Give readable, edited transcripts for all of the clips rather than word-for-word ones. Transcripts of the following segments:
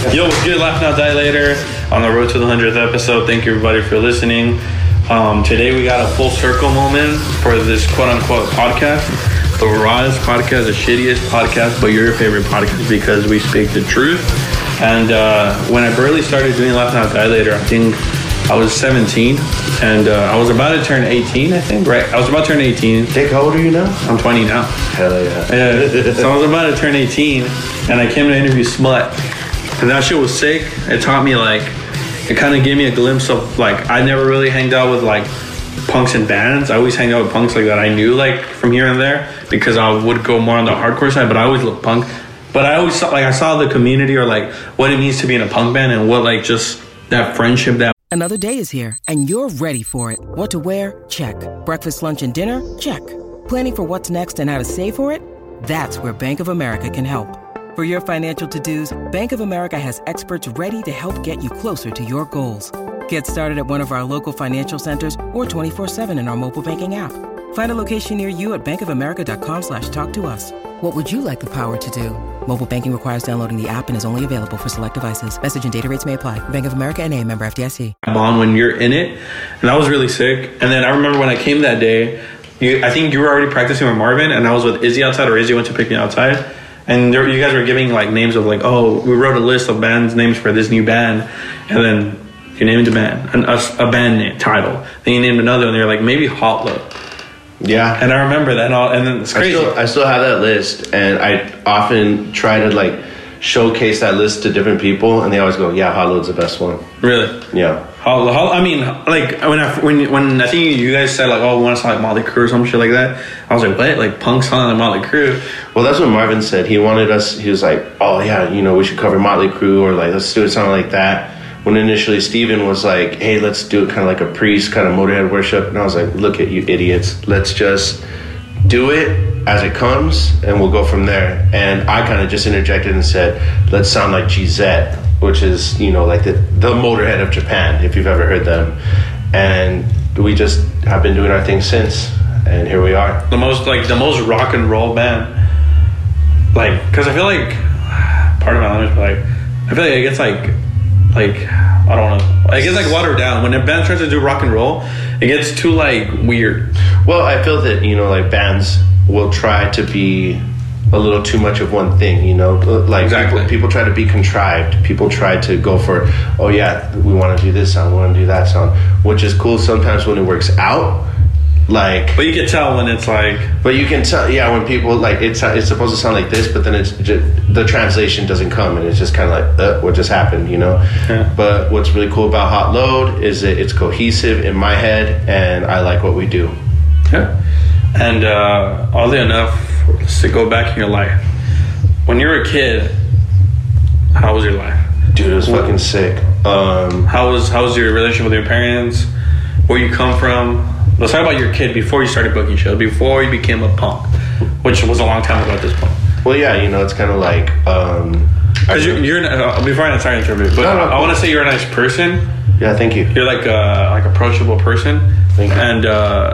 Yo, what's good? Laugh Now Die Later on the road to the 100th episode. Thank you everybody for listening. Today we got a full circle moment for this quote-unquote podcast. The rawest podcast, the shittiest podcast, but your favorite podcast because we speak the truth. And when I barely started doing Laugh Now Die Later, I think I was 17 and I was about to turn 18, I think, right? I was about to turn 18. Dick, how old are you now? I'm 20 now. Hell yeah. So I was about to turn 18 and I came to interview Smut. And that shit was sick. It taught me, like, it kind of gave me a glimpse of, like, I never really hanged out with, like, punks and bands. I always hanged out with punks, like, that I knew, like, from here and there because I would go more on the hardcore side, but I always loved punk. But I always saw, like, I saw the community or, like, what it means to be in a punk band and what, like, just that friendship that. Another day is here, and you're ready for it. What to wear? Check. Breakfast, lunch, and dinner? Check. Planning for what's next and how to save for it? That's where Bank of America can help. For your financial to-dos, Bank of America has experts ready to help get you closer to your goals. Get started at one of our local financial centers or 24/7 in our mobile banking app. Find a location near you at bankofamerica.com/talktous. What would you like the power to do? Mobile banking requires downloading the app and is only available for select devices. Message and data rates may apply. Bank of America NA, member FDIC. Bond when you're in it, and that was really sick. And then I remember when I came that day, I think you were already practicing with Marvin, and I was with Izzy outside, or Izzy went to pick me outside. And you guys were giving, like, names of, like, oh, we wrote a list of bands names for this new band, and then you named a band, a band name, title. Then you named another, and you're like, maybe Hot Load. Yeah. And I remember that, and then it's crazy. I still have that list, and I often try to, like, showcase that list to different people, and they always go, yeah, Hot Load's the best one. Really? Yeah. I mean, like, when I think you guys said, like, oh, we want to sound like Motley Crue or some shit like that, I was like, what? Like, punk sound like Motley Crue? Well, that's what Marvin said. He wanted us, he was like, oh, yeah, you know, we should cover Motley Crue, or, like, let's do it something like that. When initially Steven was like, hey, let's do it kind of like a priest, kind of Motorhead worship. And I was like, look at you idiots. Let's just do it as it comes, and we'll go from there. And I kind of just interjected and said, let's sound like GZ, which is, you know, like the Motorhead of Japan, if you've ever heard them. And we just have been doing our thing since, and here we are. The most rock and roll band. Like, because I feel like, part of my language, but, like, I feel like it gets, like, I don't know. It gets, like, watered down. When a band tries to do rock and roll, it gets too, like, weird. Well, I feel that, you know, like, bands will try to be a little too much of one thing, you know? Like, exactly. People try to be contrived. People try to go for, oh, yeah, we want to do this sound, we want to do that sound, which is cool sometimes when it works out. Like, but you can tell when it's like. But you can tell, yeah, when people, like, it's supposed to sound like this, but then it's just, the translation doesn't come, and it's just kind of like, what just happened, you know? Yeah. But what's really cool about Hot Load is that it's cohesive in my head, and I like what we do. Yeah. And oddly enough, to go back in your life, when you were a kid, how was your life? Dude, it was fucking sick. How was your relationship with your parents? Where you come from? Let's talk about your kid before you started booking shows, before you became a punk, which was a long time ago at this point. Well, yeah, you know, it's kind of like... you're before I start interviewing, but I want to say you're a nice person. Yeah, thank you. You're like approachable person. Thank you. And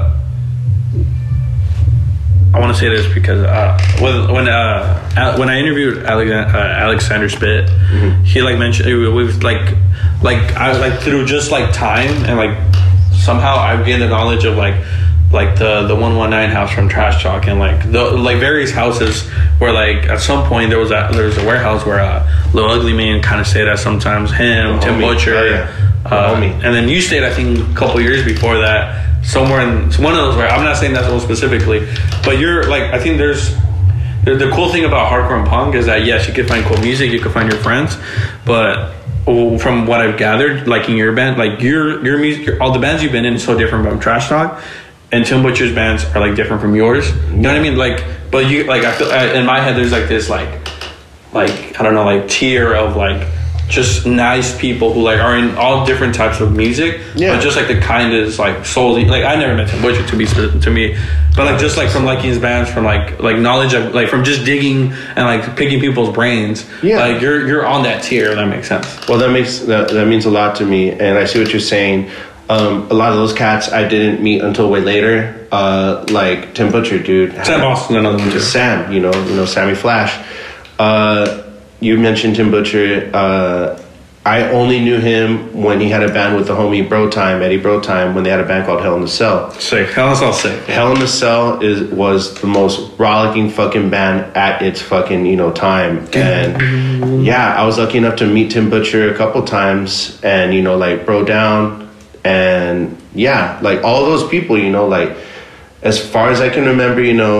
I want to say this because when I interviewed Alexander Spit, mm-hmm. He, like, mentioned we've like through just, like, time and, like, somehow I've gained the knowledge of, like the 119 house from Trash Talk, and, like, the, like, various houses where, like, at some point there was a warehouse where Lil Ugly Mane kind of stayed at sometimes, him, Tim Butcher, and then you stayed, I think, a couple years before that somewhere in one of those. I'm not saying that one specifically, but you're, like, I think there's the cool thing about hardcore and punk is that, yes, you can find cool music, you can find your friends, but from what I've gathered, like, in your band, like, your music, all the bands you've been in is so different from Trash Talk, and Tim Butcher's bands are, like, different from yours. You know what I mean? Like, but you, like, I feel in my head there's, like, this like I don't know, like, tier of, like, just nice people who, like, are in all different types of music, but just, like, the kindest, like, solely, like, I never met Tim Butcher to me, but, like, just, like, from liking his bands, from, like knowledge of, like, from just digging and, like, picking people's brains, like, you're on that tier, if that makes sense. Well, that means a lot to me, and I see what you're saying. A lot of those cats I didn't meet until way later, like Tim Butcher, dude. Sam Boston, another one too. Sam, you know, Sammy Flash. you mentioned Tim Butcher. I only knew him when he had a band with the homie Eddie Bro Time, when they had a band called Hell in the Cell. Sick. Hell in the Cell, sick. Hell in the Cell was the most rollicking fucking band at its fucking, time. And yeah, I was lucky enough to meet Tim Butcher a couple times, and, like, Bro Down, and yeah, like, all those people, like, as far as I can remember,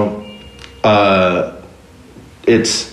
it's,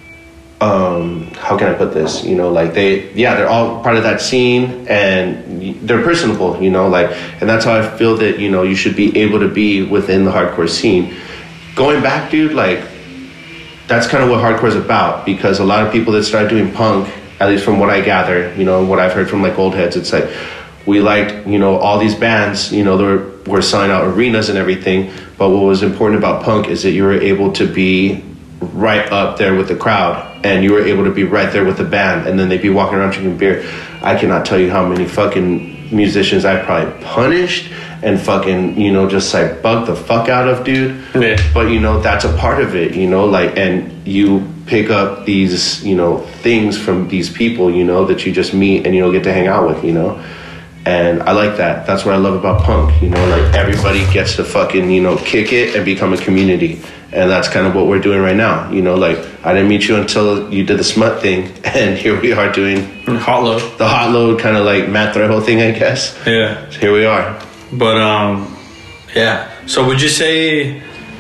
how can I put this? Like they're all part of that scene, and they're personable, and that's how I feel that, you should be able to be within the hardcore scene. Going back, dude, like, that's kind of what hardcore is about, because a lot of people that started doing punk, at least from what I gather, what I've heard from like old heads, it's like, we liked, all these bands, they were selling out arenas and everything, but what was important about punk is that you were able to be right up there with the crowd, and you were able to be right there with the band, and then they'd be walking around drinking beer. I cannot tell you how many fucking musicians I probably punished and fucking, just like bugged the fuck out of, dude. Yeah. But, that's a part of it, like, and you pick up these, things from these people, that you just meet and you get to hang out with, And I like that. That's what I love about punk, like, everybody gets to fucking, kick it and become a community. And that's kind of what we're doing right now. Like, I didn't meet you until you did the smut thing, and here we are doing Hot Load. The Hot Load kind of like Matt Trejo thing, I guess. Yeah. So here we are. But yeah. So would you say,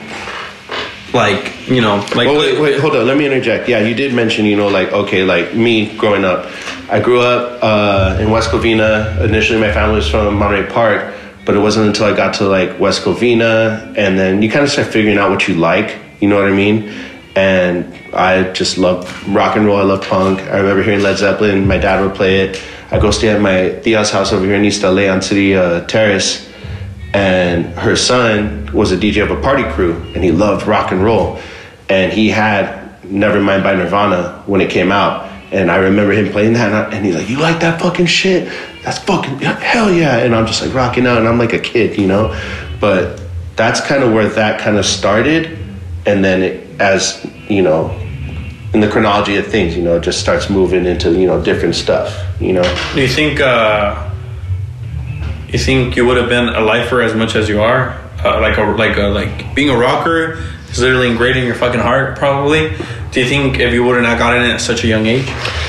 like, like? Oh, wait, hold on. Let me interject. Yeah, you did mention, like, okay, like me growing up. I grew up in West Covina. Initially, my family was from Monterey Park. But it wasn't until I got to like West Covina, and then you kind of start figuring out what you like, you know what I mean? And I just love rock and roll. I love punk. I remember hearing Led Zeppelin. My dad would play it. I go stay at my tia's house over here in East LA on City Terrace, and her son was a DJ of a party crew, and he loved rock and roll. And he had Nevermind by Nirvana when it came out. And I remember him playing that, and he's like, "You like that fucking shit? That's fucking, hell yeah." And I'm just like rocking out, and I'm like a kid, But that's kind of where that kind of started. And then it, as, in the chronology of things, it just starts moving into, different stuff, Do you think you would have been a lifer as much as you are? Like being a rocker is literally ingrained in your fucking heart, probably. Do you think if you would have not gotten it at such a young age?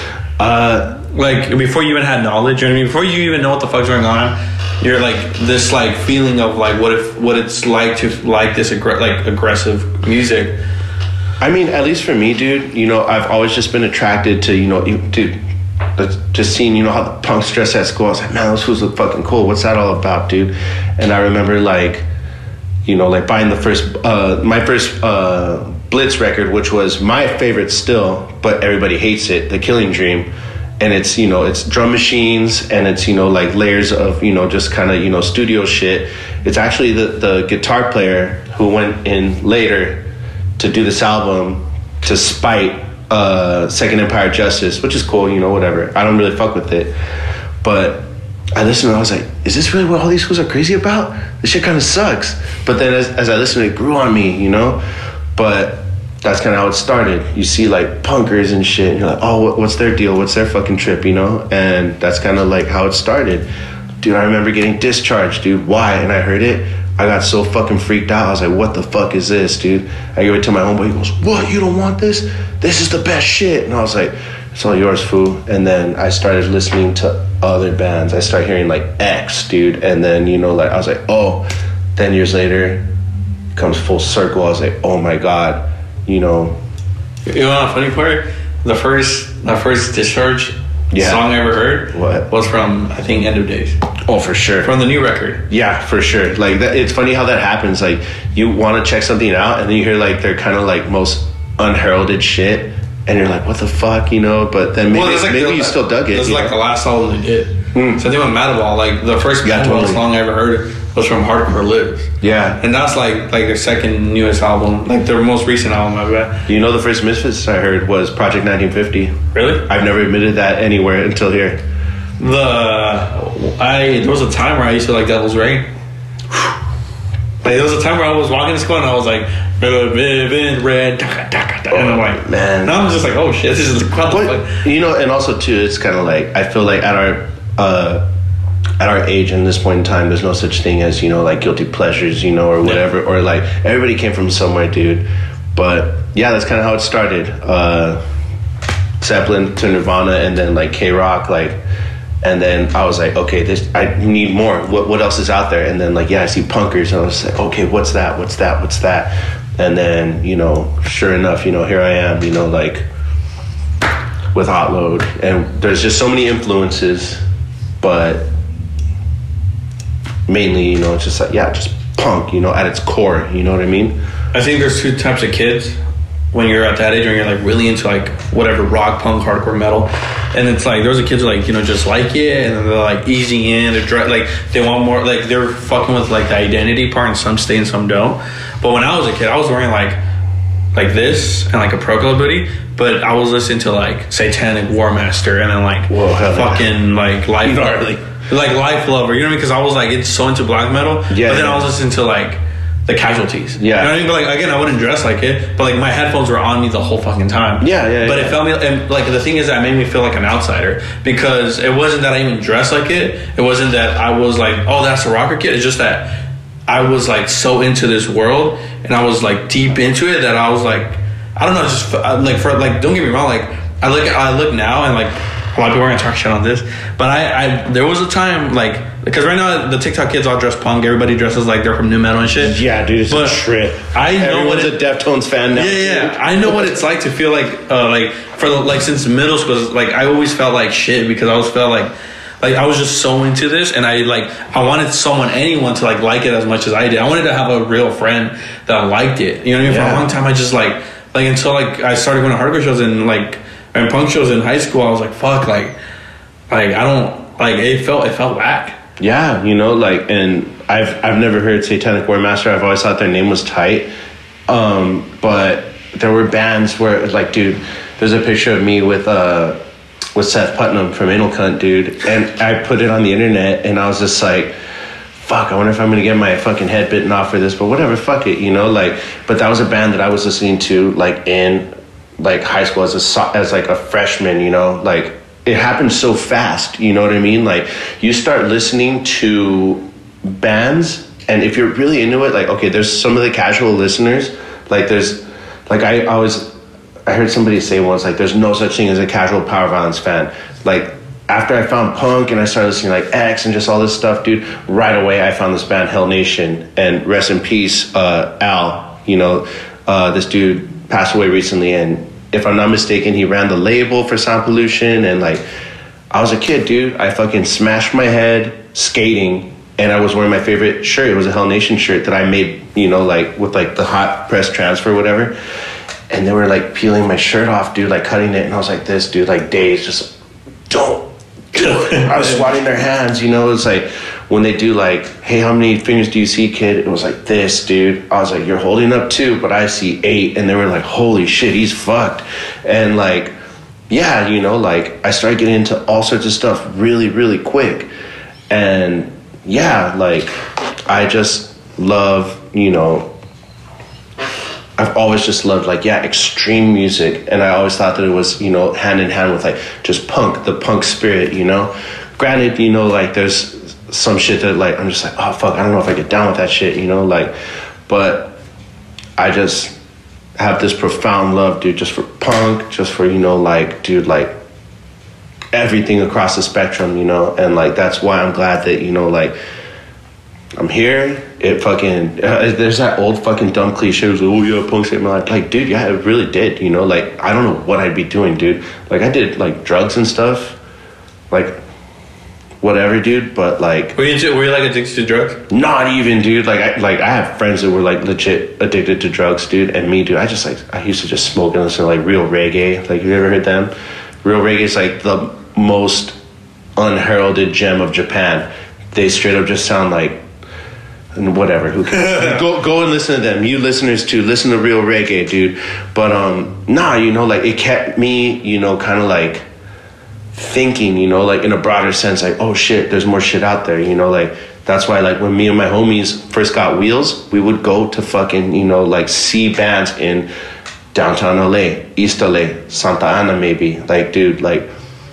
Like, before you even had knowledge, before you even know what the fuck's going on, you're like, this, like, feeling of, like, what it's like to like this, aggressive music. I mean, at least for me, dude, I've always just been attracted to, just seeing, how the punks dress at school. I was like, man, those fools look fucking cool. What's that all about, dude? And I remember, like, like buying my first Blitz record, which was my favorite still, but everybody hates it, The Killing Dream. And it's, it's drum machines, and it's, like layers of, just kind of, studio shit. It's actually the guitar player who went in later to do this album to spite Second Empire Justice, which is cool, whatever. I don't really fuck with it. But I listened and I was like, is this really what all these fools are crazy about? This shit kind of sucks. But then as I listened, it grew on me, But that's kind of how it started. You see like punkers and shit, and you're like, oh, what's their deal? What's their fucking trip, And that's kind of like how it started. Dude, I remember getting Discharged, dude. Why? And I heard it. I got so fucking freaked out. I was like, what the fuck is this, dude? I gave it to my homeboy. He goes, what? You don't want this? This is the best shit. And I was like, it's all yours, fool. And then I started listening to other bands. I started hearing like X, dude. And then, like, I was like, oh. 10 years later, comes full circle. I was like, oh my God. You know the funny part? The first Discharge song I ever heard was from, I think, End of Days. Oh, for sure. From the new record. Yeah, for sure. Like, that, it's funny how that happens. Like, you want to check something out, and then you hear, like, their kind of, like, most unheralded shit, and you're like, what the fuck, But then maybe you still dug it. This is, like, the last album they did. So I think with Madball, like, the first song I ever heard was from Hardcore Lives. Yeah. And that's, like their second newest album. Like, their most recent album, I bet. You know, the first Misfits I heard was Project 1950. Really? I've never admitted that anywhere until here. There was a time where I used to like Devil's Rain. Like, there was a time where I was walking to school and I was like, Vivid red, and I'm like, man. And I'm just like, oh shit, this is you know, and also too, it's kind of like I feel like at our age and this point in time, there's no such thing as, you know, like guilty pleasures, you know, or whatever, or like everybody came from somewhere, dude. But yeah, that's kind of how it started. Zeppelin to Nirvana, and then like K-Rock, like, and then I was like, okay, I need more. What else is out there? And then like, yeah, I see punkers, and I was like, okay, what's that? And then, you know, sure enough, you know, here I am, you know, like with Hot Load, and there's just so many influences, but mainly, you know, it's just like, yeah, just punk, you know, at its core, you know what I mean? I think there's two types of kids when you're at that age, when you're like really into like whatever, rock, punk, hardcore, metal, and it's like those are kids who like, you know, just like it, and they're like easing in, they're like they want more, like they're fucking with like the identity part, and some stay and some don't. But when I was a kid, I was wearing like this and like a Pro Club hoodie, but I was listening to like Satanic, War Master, and then like fucking like Life Lover, you know what I mean? Because I was like, it's so into black metal, but then I was listening to like the Casualties. Yeah. You know what I mean? But like, again, I wouldn't dress like it, but like my headphones were on me the whole fucking time. Yeah. But it felt me, and like the thing is that it made me feel like an outsider, because it wasn't that I even dressed like it. It wasn't that I was like, oh, that's a rocker kid. It's just that I was like so into this world, and I was like deep into it, that I was like, I don't know, just like for like, don't get me wrong, like I look now, and like a lot of people are gonna talk shit on this, but I there was a time like, because right now the TikTok kids all dress punk, everybody dresses like they're from new metal and shit. Yeah, dude, it's a trip. Everyone's a Deftones fan now. Yeah. I know what it's like to feel like for like since middle school, like I always felt like shit, because I always felt like I was just so into this, and I wanted anyone to like it as much as I did. I wanted to have a real friend that liked it. You know what I mean? For a long time, I just like until like I started going to hardcore shows and punk shows in high school, I was like, fuck, like I don't like, it felt whack. Yeah, you know, like, and I've never heard Satanic War Master. I've always thought their name was tight. But there were bands where it was like, dude, there's a picture of me with Seth Putnam from Anal Cunt, dude, and I put it on the internet, and I was just like, fuck, I wonder if I'm gonna get my fucking head bitten off for this, but whatever, fuck it, you know, like. But that was a band that I was listening to like in like high school as like a freshman, you know, like it happened so fast, you know what I mean? Like you start listening to bands, and if you're really into it, like, okay, there's some of the casual listeners, like there's like I heard somebody say once, like, there's no such thing as a casual power violence fan. Like, after I found punk and I started listening to, like, X and just all this stuff, dude, right away I found this band, Hell Nation. And rest in peace, Al. You know, this dude passed away recently, and if I'm not mistaken, he ran the label for Sound Pollution. And, like, I was a kid, dude. I fucking smashed my head skating, and I was wearing my favorite shirt. It was a Hell Nation shirt that I made, you know, like, with, like, the hot press transfer or whatever. And they were like peeling my shirt off, dude, like cutting it. And I was like, this, dude, like days, just don't do it. I was swatting their hands, you know. It's like when they do like, hey, how many fingers do you see, kid? It was like this, dude. I was like, you're holding up 2, but I see 8. And they were like, holy shit, he's fucked. And like, yeah, you know, like I started getting into all sorts of stuff really, really quick. And yeah, like I just love, you know, I've always just loved, like, yeah, extreme music. And I always thought that it was, you know, hand in hand with, like, just punk, the punk spirit, you know? Granted, you know, like, there's some shit that, like, I'm just like, oh, fuck, I don't know if I get down with that shit, you know? Like, but I just have this profound love, dude, just for punk, just for, you know, like, dude, like, everything across the spectrum, you know? And, like, that's why I'm glad that, you know, like, I'm here. It fucking there's that old fucking dumb cliche. It was like, oh yeah, punk saved my life. Like, dude, yeah, it really did. You know, like I don't know what I'd be doing, dude. Like I did like drugs and stuff, like whatever, dude. But like, were you like addicted to drugs? Not even, dude. Like I have friends that were like legit addicted to drugs, dude. And me, dude, I used to just smoke and listen to like real reggae. Like, you ever heard them? Real reggae is like the most unheralded gem of Japan. They straight up just sound like. And whatever, who cares? go and listen to them. You listeners too, listen to real reggae, dude. But nah, you know, like it kept me, you know, kind of like thinking, you know, like in a broader sense, like, oh shit, there's more shit out there, you know, like That's why, like, when me and my homies first got wheels, we would go to fucking, you know, like, see bands in downtown LA, East LA, Santa Ana, maybe. Like, dude, like,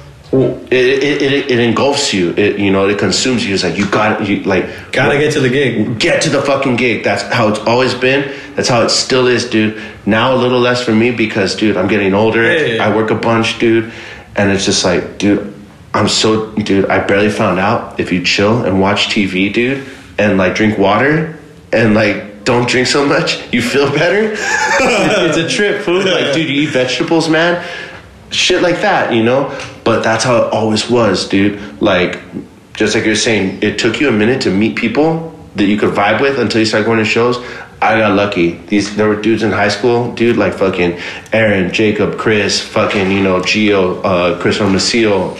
it engulfs you. It, you know, it consumes you. It's like, gotta get to the gig. Get to the fucking gig. That's how it's always been. That's how it still is, dude. Now a little less for me because, dude, I'm getting older. Yeah. I work a bunch, dude. And it's just like, dude, I barely found out if you chill and watch TV, dude, and like drink water and like don't drink so much, you feel better. It's a trip, food. Like, dude, you eat vegetables, man. Shit like that, you know? But that's how it always was, dude. Like, just like you're saying, it took you a minute to meet people that you could vibe with until you start going to shows. I got lucky. There were dudes in high school, dude, like fucking Aaron, Jacob, Chris, fucking, you know, Gio, Chris Maciel.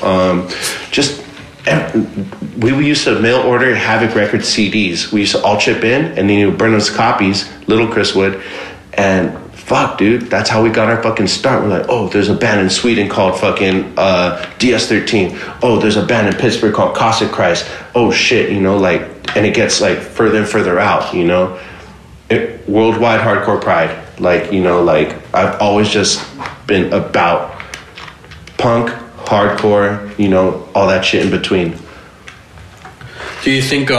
We used to mail order Havoc Records CDs. We used to all chip in, and then you would burn those copies, little Chris would, and fuck, dude, that's how we got our fucking start. We're like, oh, there's a band in Sweden called fucking DS13. Oh, there's a band in Pittsburgh called Caustic Christ. Oh, shit, you know, like, and it gets, like, further and further out, you know? Worldwide hardcore pride. Like, you know, like, I've always just been about punk, hardcore, you know, all that shit in between. Do you think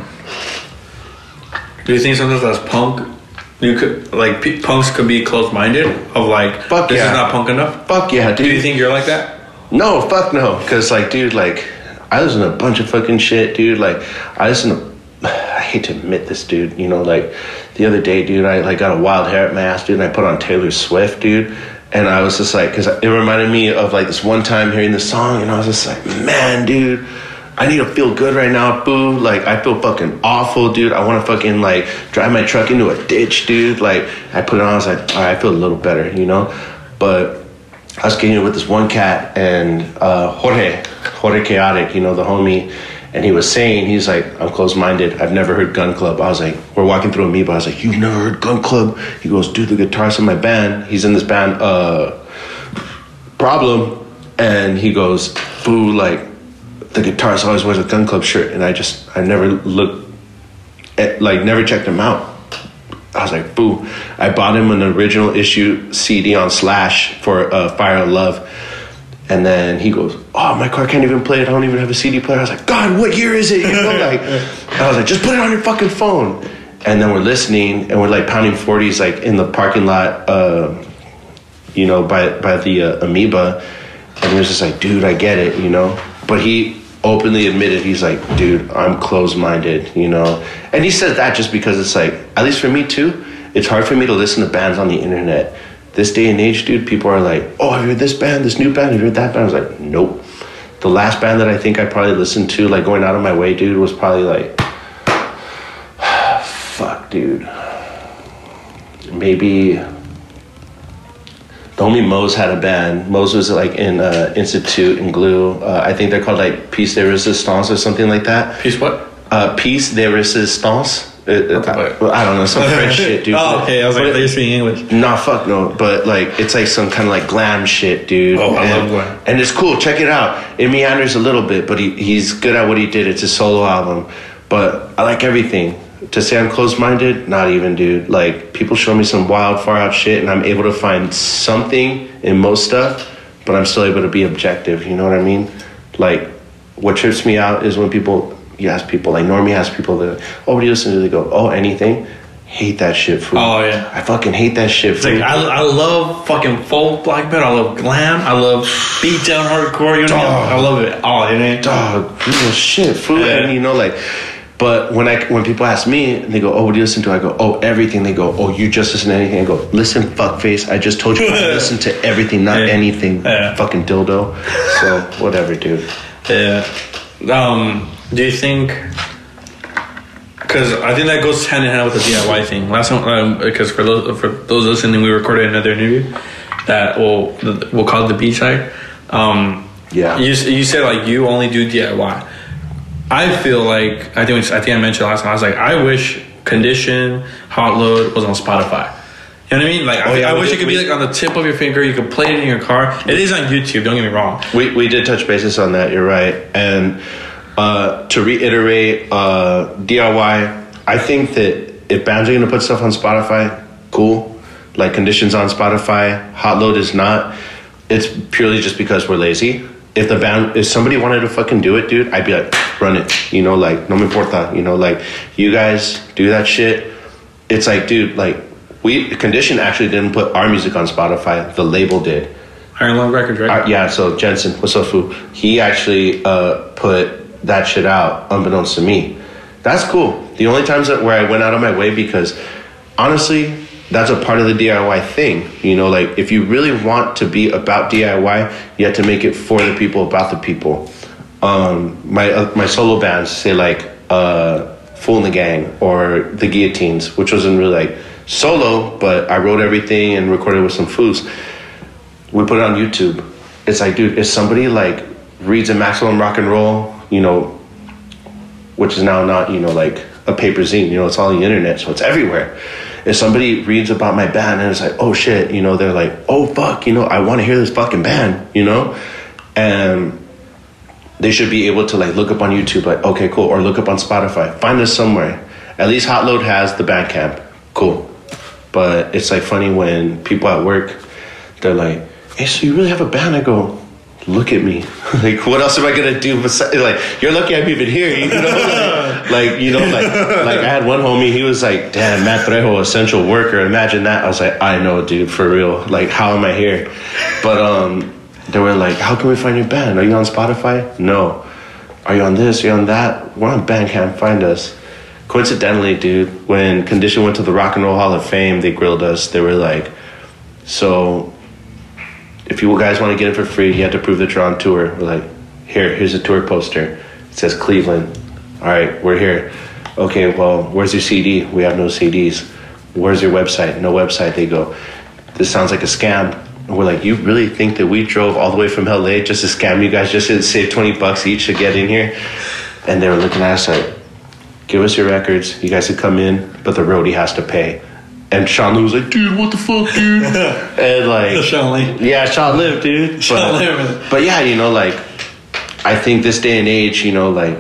sometimes as punk, you could, like, punks could be closed-minded of like, fuck, this is not punk enough? Fuck yeah, dude. Do you think you're like that? No, fuck no. Because, like, dude, like, I listen to a bunch of fucking shit, dude. Like, I hate to admit this, dude, you know, like, the other day, dude, I, like, got a wild hair at my ass, dude, and I put on Taylor Swift, dude, and I was just like, because it reminded me of, like, this one time hearing this song, and I was just like, man, dude, I need to feel good right now, boo. Like, I feel fucking awful, dude. I want to fucking, like, drive my truck into a ditch, dude. Like, I put it on, I was like, all right, I feel a little better, you know? But I was getting it with this one cat, and Jorge Chaotic, you know, the homie, and he was saying, he's like, I'm closed-minded. I've never heard Gun Club. I was like, we're walking through Amoeba. I was like, you've never heard Gun Club? He goes, dude, the guitarist in my band. He's in this band, Problem. And he goes, boo, like, the guitarist always wears a Gun Club shirt. And I never looked at, like, never checked him out. I was like, boo. I bought him an original issue CD on Slash for Fire of Love. And then he goes, oh, my car can't even play it. I don't even have a CD player. I was like, God, what year is it? You know, like, I was like, just put it on your fucking phone. And then we're listening, and we're like pounding 40s, like in the parking lot, you know, by the Amoeba. And he was just like, dude, I get it, you know. But he openly admitted, he's like, dude, I'm closed-minded, you know. And he said that just because it's like, at least for me too, it's hard for me to listen to bands on the internet. This day and age, dude, people are like, oh, have you heard this band, this new band, have you heard that band? I was like, nope. The last band that I think I probably listened to, like, going out of my way, dude, was probably like, fuck, dude. Maybe the homie Mose had a band. Mose was, like, in Institute and Glue. I think they're called, like, Piece de Resistance or something like that. Piece what? Piece de Resistance. I don't know, some French shit, dude. Oh, okay. I was like, they're speaking English. Nah, fuck no. But, like, it's like some kind of, like, glam shit, dude. Oh, I love glam. And it's cool. Check it out. It meanders a little bit, but he's good at what he did. It's a solo album. But I like everything. To say I'm closed-minded, not even, dude. Like, people show me some wild, far-out shit, and I'm able to find something in most stuff, but I'm still able to be objective. You know what I mean? Like, what trips me out is when you ask people, like Normie asks people that, oh, what do you listen to? They go, oh, anything. Hate that shit, fool. Oh, yeah. I fucking hate that shit, fool. Like, I love fucking folk black metal. I love glam. I love beat down hardcore. You know what I mean? I love it. Oh, you know? Dog, real shit, fool. Yeah. And, you know, like, but when people ask me, and they go, oh, what do you listen to? I go, oh, everything. They go, oh, you just listen to anything? I go, listen, fuckface. I just told you I listen to everything, not anything. Yeah. Fucking dildo. So, whatever, dude. Yeah. Do you think... Because I think that goes hand in hand with the DIY thing. Last time, because for those listening, we recorded another interview that we'll call it the B-side. Yeah. You said, like, you only do DIY. I feel like, I think I mentioned last time, I was like, I wish Condition, Hot Load was on Spotify. You know what I mean? Like, I wish it could be, like, on the tip of your finger. You could play it in your car. It is on YouTube, don't get me wrong. We did touch bases on that, you're right. And To reiterate, DIY, I think that if bands are going to put stuff on Spotify, cool. Like Condition's on Spotify, Hot Load is not. It's purely just because we're lazy. If somebody wanted to fucking do it, dude, I'd be like, run it. You know, like, no me importa. You know, like, you guys do that shit. It's like, dude, like, Condition actually didn't put our music on Spotify. The label did. Iron Lung Records, right? Yeah, so Jensen, what's up, fool? He actually put that shit out unbeknownst to me. That's cool. The only times where I went out of my way, because honestly, that's a part of the DIY thing. You know, like, if you really want to be about DIY, you have to make it for the people, about the people. My solo bands, say like Fool in the Gang or The Guillotines, which wasn't really like solo, but I wrote everything and recorded with some foos. We put it on YouTube. It's like, dude, if somebody like reads a Maximum Rock and Roll, you know, which is now not, you know, like a paper zine, you know, it's all on the internet, so it's everywhere. If somebody reads about my band and it's like, oh shit, you know, they're like, oh fuck, you know, I want to hear this fucking band, you know? And they should be able to like look up on YouTube, like, okay, cool, or look up on Spotify, find us somewhere. At least Hot Load has the Bandcamp, cool. But it's like funny when people at work, they're like, hey, so you really have a band? I go, look at me. Like, what else am I gonna do besides, like, you're lucky I'm even here, you know? like, you know, like I had one homie, he was like, damn, Matt Trejo, essential worker, imagine that. I was like, I know, dude, for real, like, how am I here? But they were like, how can we find your band? Are you on Spotify? No. Are you on this? Are you on that? We're on Bandcamp, find us. Coincidentally, dude, when Condition went to the Rock and Roll Hall of Fame, they grilled us. They were like, so if you guys want to get it for free, you have to prove that you're on tour. We're like, here's a tour poster. It says Cleveland. All right, we're here. Okay, well, where's your CD? We have no CDs. Where's your website? No website. They go, this sounds like a scam. And we're like, you really think that we drove all the way from LA just to scam you guys, just to save $20 each to get in here? And they were looking at us like, give us your records. You guys can come in, but the roadie has to pay. And Sean Lee was like, dude, what the fuck, dude? And like, Sean Lee. Yeah, Sean Liv, dude. Sean Liv. But yeah, you know, like, I think this day and age, you know, like,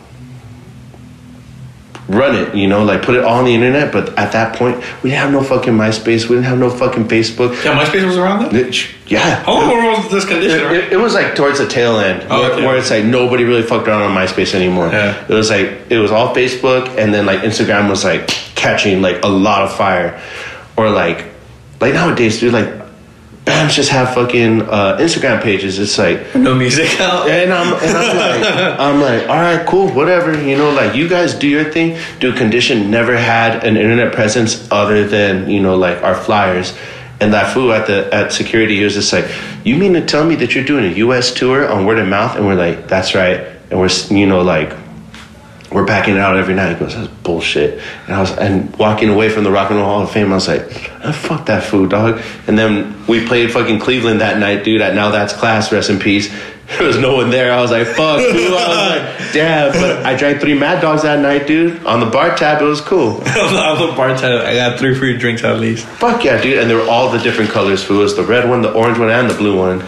run it, you know, like, put it all on the internet. But at that point, we didn't have no fucking MySpace. We didn't have no fucking Facebook. Yeah, MySpace was around then? Yeah. How long was this Condition? It was like towards the tail end, where it's like nobody really fucked around on MySpace anymore. Yeah. It was like, it was all Facebook, and then like Instagram was like catching like a lot of fire. Or like nowadays, dude, like, bands just have fucking Instagram pages. It's like no music out. And I'm like, all right, cool, whatever. You know, like, you guys do your thing. Dude, Condition never had an internet presence other than, you know, like, our flyers. And that fool at security, he was just like, you mean to tell me that you're doing a U.S. tour on word of mouth? And we're like, that's right. And we're, you know, like, we're packing it out every night. He goes, that's bullshit. And walking away from the Rock and Roll Hall of Fame, I was like, oh, fuck that food, dog. And then we played fucking Cleveland that night, dude, at Now That's Class, rest in peace. There was no one there. I was like, fuck, dude. I was like, damn. But I drank 3 Mad Dogs that night, dude. On the bar tab, it was cool. On the bar tab, I got 3 free drinks at least. Fuck yeah, dude. And they were all the different colors, food. It was the red one, the orange one, and the blue one.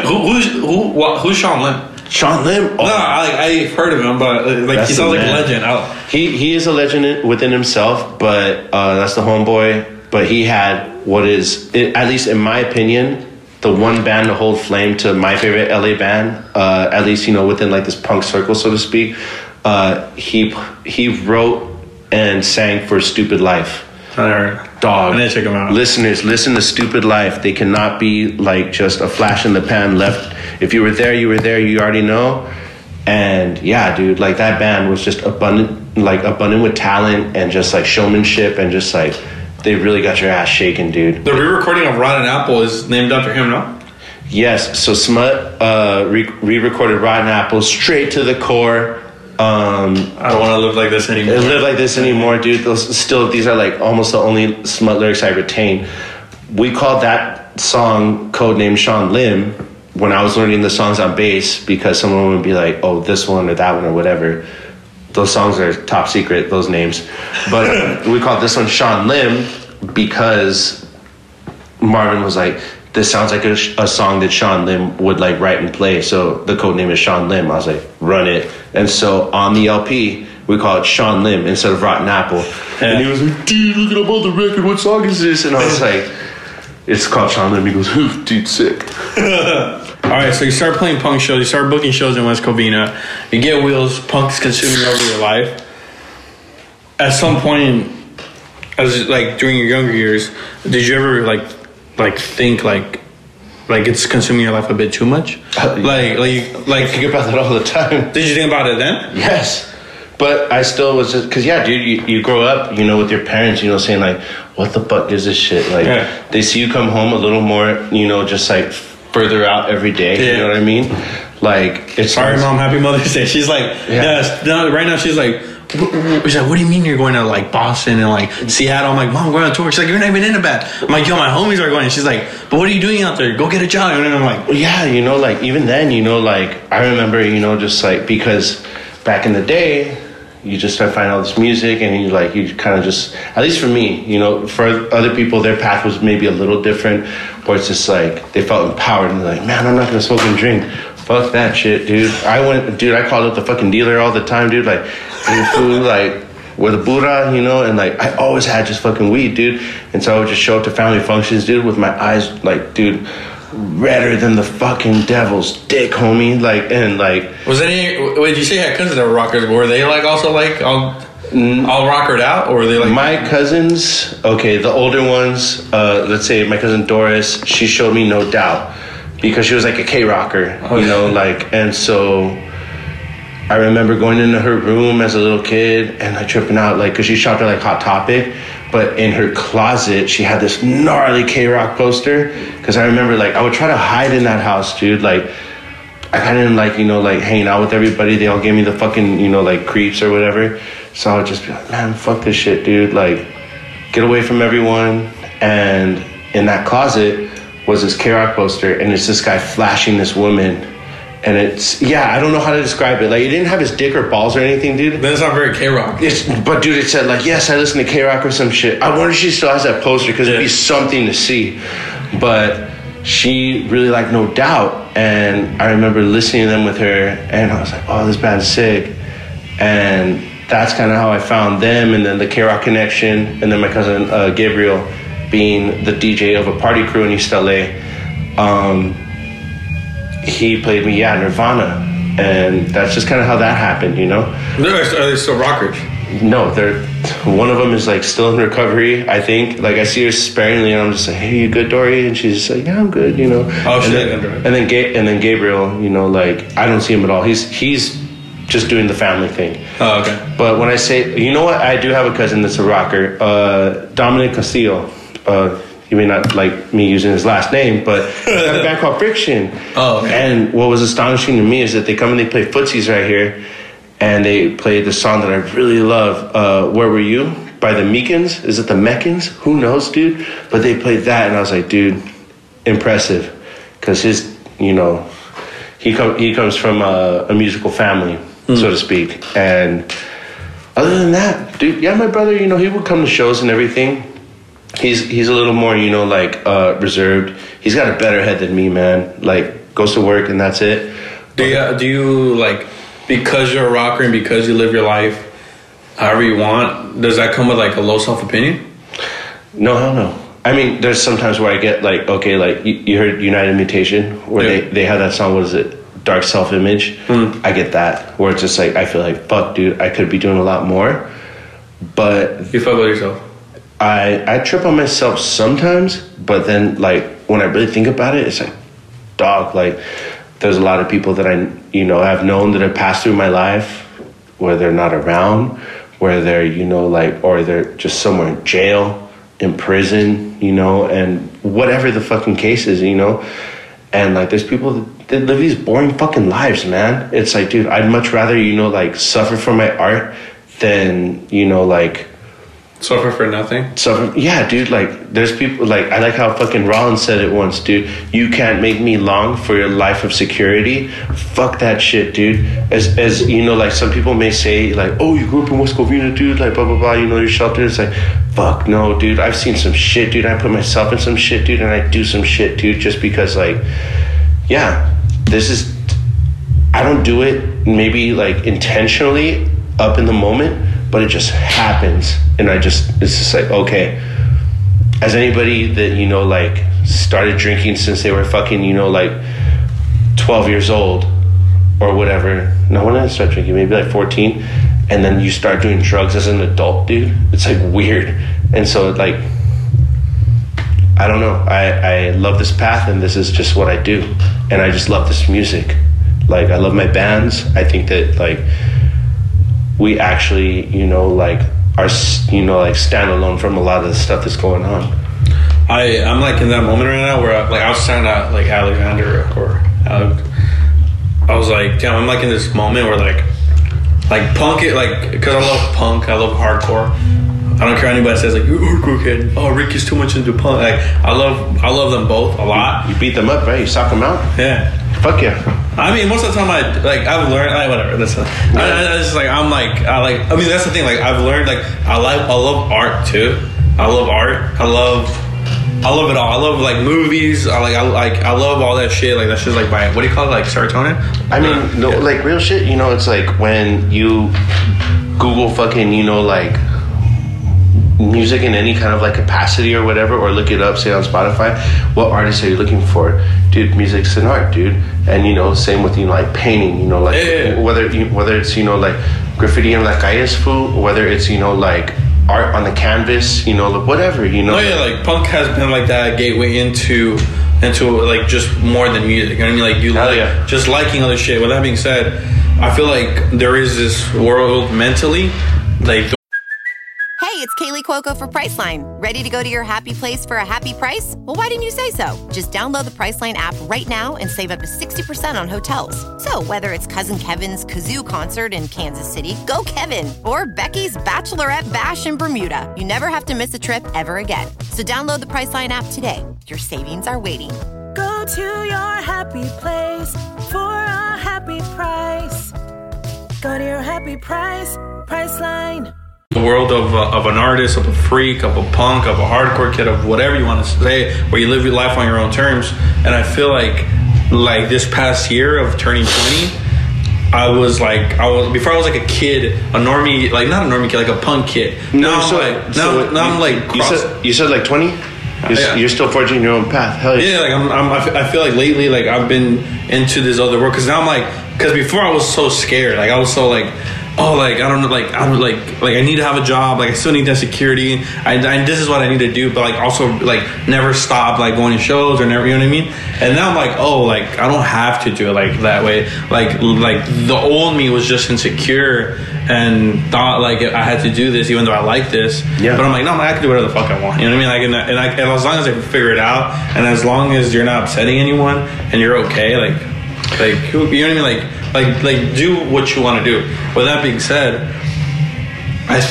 Who's Sean Lim? Sean Lim? Oh. No, I've heard of him, but like, he sounds like a legend. He is a legend within himself, but that's the homeboy. But he had what is, at least in my opinion, the one band to hold flame to my favorite LA band, at least, you know, within like this punk circle, so to speak. He wrote and sang for Stupid Life. Dog. I need to check them out. Listeners, listen to Stupid Life. They cannot be like just a flash in the pan left. If you were there, you were there. You already know. And yeah, dude, like, that band was just abundant with talent and just like showmanship, and just like, they really got your ass shaking, dude. The re-recording of Rotten Apple is named after him, no? Yes. So Smut re-recorded Rotten Apple straight to the core. I don't want to live like this anymore. Dude. These are like almost the only Smut lyrics I retain. We called that song codename Sean Lim when I was learning the songs on bass, because someone would be like, oh, this one or that one or whatever. Those songs are top secret, those names. But we called this one Sean Lim because Marvin was like, this sounds like a song that Sean Lim would like write and play. So the code name is Sean Lim. I was like, run it. And so on the LP, we call it Sean Lim instead of Rotten Apple. Yeah. And he was like, dude, look it up on the record. What song is this? And I was like, it's called Sean Lim. He goes, dude, sick. All right, so you start playing punk shows. You start booking shows in West Covina. You get wheels. Punk's consuming over your life. At some point, as like during your younger years, did you ever like think like it's consuming your life a bit too much? Like I think about that all the time. Did you think about it then? Yes. But I still was just, because, yeah, dude, you grow up, you know, with your parents, you know, saying, like, what the fuck is this shit? Like, they see you come home a little more, you know, just, like, further out every day, you know what I mean? Like, it's... Sorry, Mom, happy Mother's Day. She's like, right now she's like, what do you mean you're going to, like, Boston and, like, Seattle? I'm like, Mom, I'm going on tour. She's like, you're not even in a band. I'm like, yo, my homies are going. She's like, but what are you doing out there? Go get a job. And I'm like... Well, yeah, you know, like, even then, you know, like, I remember, you know, just, like, because back in the day... You just start finding all this music and you kind of just, at least for me, you know, for other people, their path was maybe a little different, where it's just like, they felt empowered and they're like, man, I'm not going to smoke and drink. Fuck that shit, dude. I called up the fucking dealer all the time, dude, like, food, like, with a Buddha, you know, and like, I always had just fucking weed, dude. And so I would just show up to family functions, dude, with my eyes, like, dude, redder than the fucking devil's dick, homie. Like, and like, was any? Wait, you say you had cousins that were rockers? Were they like also like all rockered out, or were they like? My cousins, okay, the older ones. Let's say my cousin Doris. She showed me No Doubt because she was like a K-rocker, you know, like, and so I remember going into her room as a little kid and like tripping out, like, because she shopped at like Hot Topic. But in her closet, she had this gnarly K-Rock poster. Because I remember, like, I would try to hide in that house, dude. Like, I kind of didn't like, you know, like, hanging out with everybody. They all gave me the fucking, you know, like, creeps or whatever. So I would just be like, man, fuck this shit, dude. Like, get away from everyone. And in that closet was this K-Rock poster. And it's this guy flashing this woman. And it's, I don't know how to describe it. Like, it didn't have his dick or balls or anything, dude. That's not very K-Rock. But, dude, it said, like, yes, I listen to K-Rock or some shit. I wonder if she still has that poster because it'd be something to see. But she really liked No Doubt. And I remember listening to them with her. And I was like, oh, this band's sick. And that's kind of how I found them. And then the K-Rock connection. And then my cousin Gabriel being the DJ of a party crew in East LA. He played me, Nirvana. And that's just kind of how that happened, you know? Are they still rockers? No, one of them is like still in recovery, I think. Like I see her sparingly and I'm just like, hey, you good, Dory? And she's just like, yeah, I'm good, you know? Oh, shit. And then Gabriel, you know, like, I don't see him at all. He's just doing the family thing. Oh, okay. But when I say, you know what? I do have a cousin that's a rocker. Dominic Castillo. You may not like me using his last name, but he's got a band called Friction. Oh, okay. And what was astonishing to me is that they come and they play footsies right here, and they played the song that I really love, Where Were You? By the Meekins. Is it the Meckins? Who knows, dude? But they played that, and I was like, dude, impressive. Because his, you know, he comes from a musical family, so to speak. And other than that, dude, my brother, you know, he would come to shows and everything. He's a little more, you know, like, reserved. He's got a better head than me, man. Like, goes to work and that's it. Do you, like, because you're a rocker and because you live your life however you want, does that come with, like, a low self-opinion? No, hell no. I mean, there's sometimes where I get, like, okay, like, you heard United Mutation, where they have that song, what is it? Dark Self-Image. I get that, where it's just like, I feel like, fuck, dude, I could be doing a lot more. But... You fuck with yourself? I trip on myself sometimes, but then, like, when I really think about it, it's like, dog, like, there's a lot of people that I, you know, have known that have passed through my life where they're not around, where they're, you know, like, or they're just somewhere in jail, in prison, you know, and whatever the fucking case is, you know. And, like, there's people that live these boring fucking lives, man. It's like, dude, I'd much rather, you know, like, suffer for my art than, you know, like, Suffer for nothing. So yeah, dude, like there's people like I like how fucking Rollins said it once, dude. You can't make me long for your life of security. Fuck that shit, dude. As you know, like some people may say, like, oh, you grew up in West Covina, dude, like blah blah blah. You know, you're sheltered. It's like, fuck no, dude. I've seen some shit, dude. I put myself in some shit, dude, and I do some shit, dude, just because, like, yeah, this is. I don't do it maybe like intentionally up in the moment. But it just happens, and it's just like, okay. As anybody that, you know, like, started drinking since they were fucking, you know, like, 12 years old or whatever. No, when did I start drinking? Maybe like 14. And then you start doing drugs as an adult, dude. It's, like, weird. And so, like, I don't know. I love this path, and this is just what I do. And I just love this music. Like, I love my bands. I think that, like, we actually, you know, like, are, you know, like, standalone from a lot of the stuff that's going on. I'm like in that moment right now where like I was saying that like Alexander or Alex, I was like, damn, I'm like in this moment where like punk it, like, because I love punk, I love hardcore. I don't care anybody says like, you're a hardcore kid. Oh, Ricky's too much into punk. Like I love them both a lot. You beat them up, right? You sock them out. Yeah. Fuck yeah. I mean, most of the time I've learned, whatever. That's just like, I mean, that's the thing. Like, I've learned, like, I love art too. I love art. I love it all. I love like movies. I love all that shit. Like that shit's like by, what do you call it? Like serotonin? I mean, no, yeah. Like real shit. You know, it's like when you Google fucking, you know, like music in any kind of like capacity or whatever, or look it up, say on Spotify, what artists are you looking for? Dude, music's an art, dude. And you know, same with, you know, like painting, you know, like whether it's, you know, like graffiti in la calles, fool, or whether it's, you know, like art on the canvas, you know, whatever, you know. Oh yeah, like punk has been like that gateway into like just more than music. You know what I mean? Like you like just liking other shit. With that being said, I feel like there is this world mentally, like. Hey, it's Kaylee Cuoco for Priceline. Ready to go to your happy place for a happy price? Well, why didn't you say so? Just download the Priceline app right now and save up to 60% on hotels. So whether it's Cousin Kevin's Kazoo Concert in Kansas City, go Kevin, or Becky's Bachelorette Bash in Bermuda, you never have to miss a trip ever again. So download the Priceline app today. Your savings are waiting. Go to your happy place for a happy price. Go to your happy price, Priceline. The world of an artist, of a freak, of a punk, of a hardcore kid, of whatever you want to say, where you live your life on your own terms. And I feel like this past year of turning 20, I was like a kid, a normie, like not a normie kid, like a punk kid. Now I'm like you said like 20? You're still forging your own path. Hell yeah. Yeah, like I feel like lately, like I've been into this other world, because now I'm like, because before I was so scared, like I was so like, oh, like I don't know, like I'm like I need to have a job, like I still need that security. I this is what I need to do, but like also like never stop like going to shows or never, you know what I mean? And now I'm like, oh, like I don't have to do it like that way. Like the old me was just insecure and thought like I had to do this even though I like this. Yeah. But I'm like, no, I can do whatever the fuck I want. You know what I mean? Like and as long as I can figure it out, and as long as you're not upsetting anyone and you're okay, like you know what I mean? Like do what you want to do. With that being said, I'm